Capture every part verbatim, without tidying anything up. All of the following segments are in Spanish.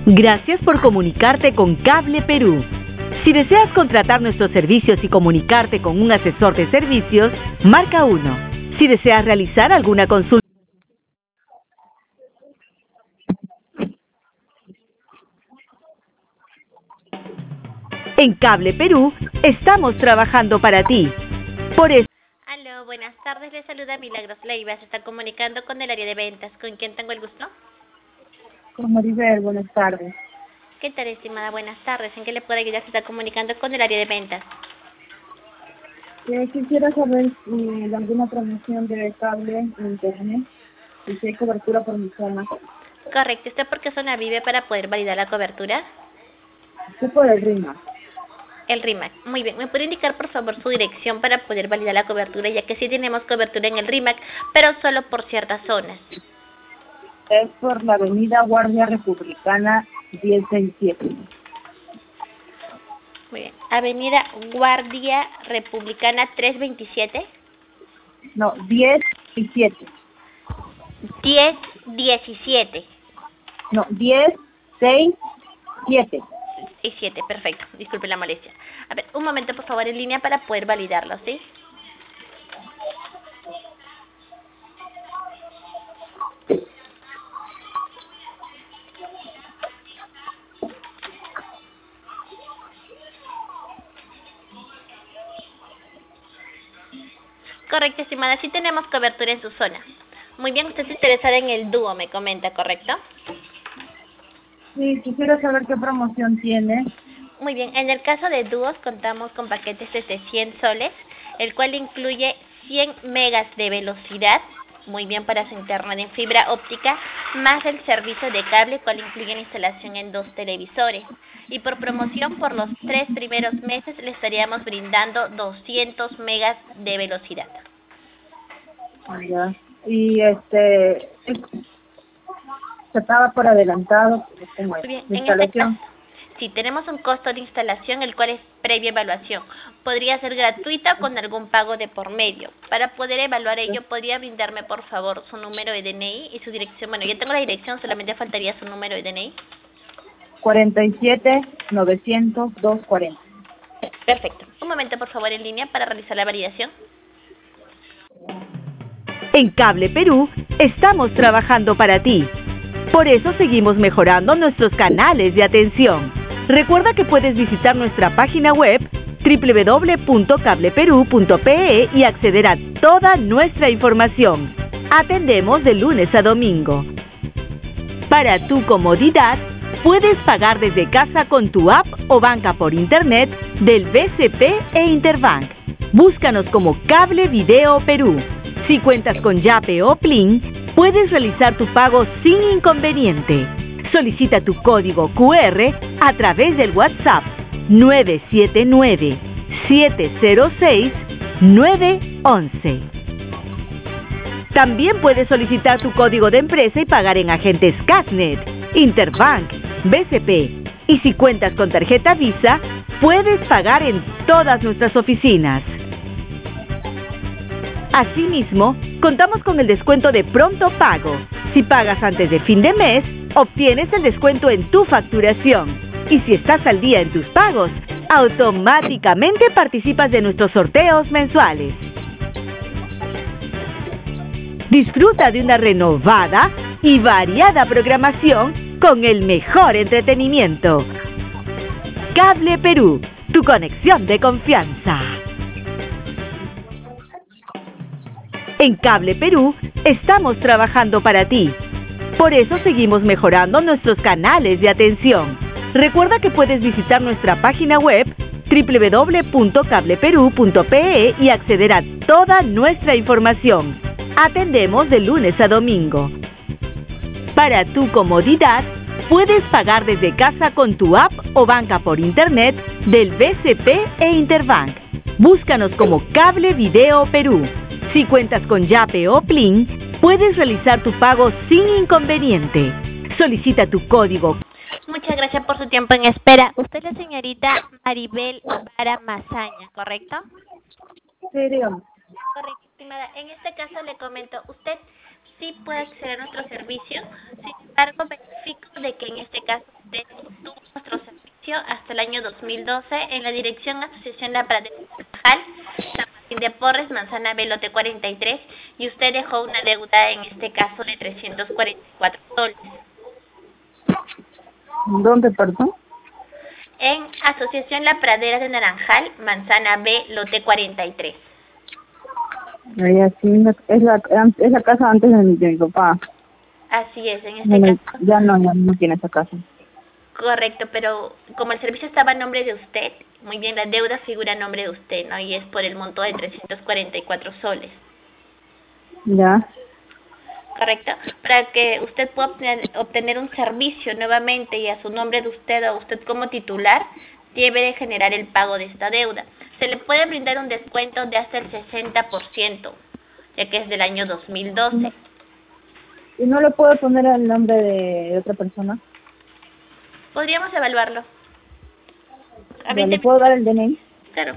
Gracias por comunicarte con Cable Perú. Si deseas contratar nuestros servicios y comunicarte con un asesor de servicios, marca uno. Si deseas realizar alguna consulta en Cable Perú, estamos trabajando para ti. Por eso... Aló, buenas tardes, le saluda Milagros Leiva. Se está comunicando con el área de ventas. ¿Con quién tengo el gusto? Con Maribel, buenas tardes. ¿Qué tal, estimada? Buenas tardes. ¿En qué le puedo ayudar? Se está comunicando con el área de ventas. Eh, quisiera saber si de alguna promoción de cable en internet y si hay cobertura por mi zona. Correcto. ¿Usted por qué zona vive para poder validar la cobertura? ¿Qué por el RIMA? El RIMAC. Muy bien. ¿Me puede indicar, por favor, su dirección para poder validar la cobertura? Ya que sí tenemos cobertura en el RIMAC, pero solo por ciertas zonas. Es por la avenida Guardia Republicana diez veintisiete. Muy bien. Avenida Guardia Republicana trescientos veintisiete. No, diez diecisiete. diez diecisiete. No, diez seis siete. Y siete, perfecto. Disculpe la molestia. A ver, un momento, por favor, en línea para poder validarlo, ¿sí? Correcto, estimada. Sí tenemos cobertura en su zona. Muy bien, usted está interesada en el dúo, me comenta, ¿correcto? Sí, quisiera saber qué promoción tiene. Muy bien, en el caso de dúos contamos con paquetes desde cien soles, el cual incluye cien megas de velocidad, muy bien para su internet en fibra óptica, más el servicio de cable, cual incluye la instalación en dos televisores. Y por promoción, por los tres primeros meses, le estaríamos brindando doscientos megas de velocidad. Ah, ya. Y este, se paga por adelantado, ¿cómo es? Muy bien, La en este caso, instalación. sí, tenemos un costo de instalación, el cual es previa evaluación. Podría ser gratuita o con algún pago de por medio. Para poder evaluar ello, ¿podría brindarme, por favor, su número de D N I y su dirección? Bueno, ya tengo la dirección, solamente faltaría su número de D N I. cuarenta y siete novecientos dos cuarenta. Perfecto. Un momento, por favor, en línea para realizar la validación. En Cable Perú, estamos trabajando para ti. Por eso seguimos mejorando nuestros canales de atención. Recuerda que puedes visitar nuestra página web doble u doble u doble u punto cable perú punto pe e y acceder a toda nuestra información. Atendemos de lunes a domingo. Para tu comodidad, puedes pagar desde casa con tu app o banca por internet del B C P e Interbank. Búscanos como Cable Video Perú. Si cuentas con Yape o Plin, puedes realizar tu pago sin inconveniente. Solicita tu código cu erre a través del WhatsApp nueve siete nueve, siete cero seis, nueve once. También puedes solicitar tu código de empresa y pagar en agentes Casnet, Interbank, B C P. Y si cuentas con tarjeta Visa, puedes pagar en todas nuestras oficinas. Asimismo, contamos con el descuento de pronto pago. Si pagas antes de fin de mes, obtienes el descuento en tu facturación. Y si estás al día en tus pagos, automáticamente participas de nuestros sorteos mensuales. Disfruta de una renovada y variada programación con el mejor entretenimiento. Cable Perú, tu conexión de confianza. En Cable Perú, estamos trabajando para ti. Por eso seguimos mejorando nuestros canales de atención. Recuerda que puedes visitar nuestra página web doble u doble u doble u punto cable perú punto pe e y acceder a toda nuestra información. Atendemos de lunes a domingo. Para tu comodidad, puedes pagar desde casa con tu app o banca por internet del B C P e Interbank. Búscanos como Cable Video Perú. Si cuentas con Yape o Plin, puedes realizar tu pago sin inconveniente. Solicita tu código. Muchas gracias por su tiempo en espera. Usted es la señorita Maribel Vara Mazaña, ¿correcto? Sí, dígame. Correcto, estimada. En este caso le comento, usted sí puede acceder a nuestro servicio, sin embargo verifico de que en este caso usted tuvo nuestro servicio hasta el año dos mil doce en la dirección Asociación La Pradera de Naranjal, San Martín de Porres, Manzana B, lote cuarenta y tres, y usted dejó una deuda en este caso de trescientos cuarenta y cuatro soles. ¿Dónde, perdón? En Asociación La Pradera de Naranjal, Manzana B, lote cuarenta y tres. Ahí así, es la, es la casa antes de mi, de mi papá. Así es, en este Bueno, caso. ya no, ya no tiene esa casa. Correcto, pero como el servicio estaba a nombre de usted, muy bien, la deuda figura a nombre de usted, ¿no? Y es por el monto de trescientos cuarenta y cuatro soles. Ya. Correcto, para que usted pueda obtener, obtener un servicio nuevamente y a su nombre de usted o usted como titular, debe de generar el pago de esta deuda. Se le puede brindar un descuento de hasta el sesenta por ciento, ya que es del año dos mil doce. ¿Y no le puedo poner el nombre de otra persona? Podríamos evaluarlo. ¿Ya le Bríndeme- puedo dar el D N I? Claro.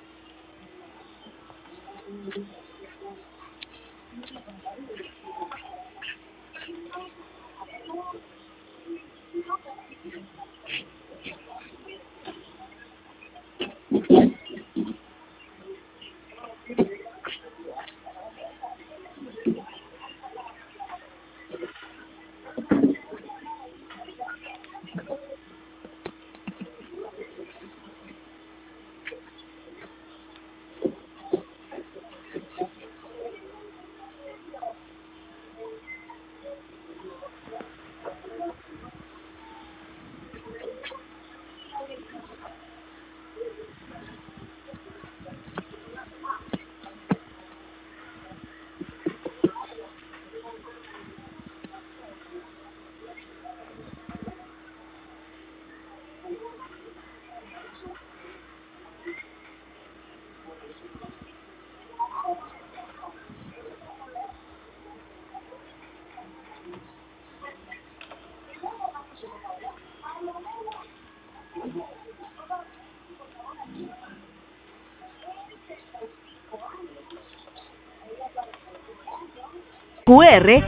Q R